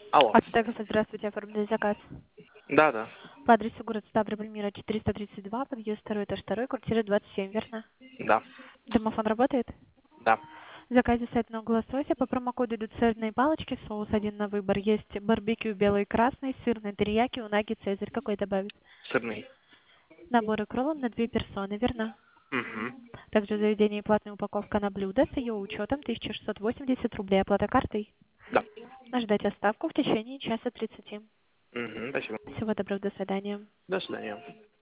Алло. Оттегов, здравствуйте, оформили заказ. Да, да. По адресу город Ставрополь, Мира 432, подъезд 2, этаж 2, квартира 27, верно? Да. Домофон работает? Да. В заказе сетного лосося по промокоду идут сырные палочки, соус один на выбор. Есть барбекю белый и красный, сырный терияки, унаги, цезарь. Какой добавить? Сырный. Наборы кроллом на 2 персоны, верно? Угу. Также в заведении платная упаковка на блюдо с ее учетом 1680 рублей. Оплата картой. Да. Ждать доставку в течение часа 30. Угу. Спасибо. Всего доброго, до свидания. До свидания.